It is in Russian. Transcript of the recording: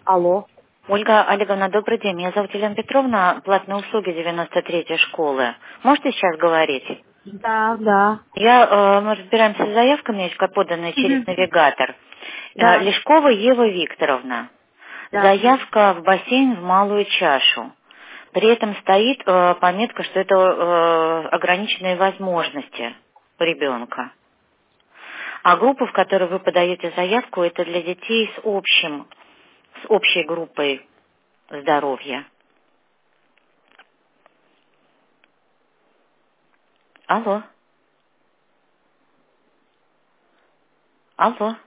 Алло. Ольга Олеговна, добрый день. Меня зовут Елена Петровна, платные услуги 93-й школы. Можете сейчас говорить? Да. Мы разбираемся с заявками, поданные через Мгм. навигатор. Да. Лешкова Ева Викторовна. Да. Заявка в бассейн в малую чашу. При этом стоит пометка, что это ограниченные возможности у ребенка. А группа, в которой вы подаете заявку, это для детей с общей группой здоровья. Алло. Алло.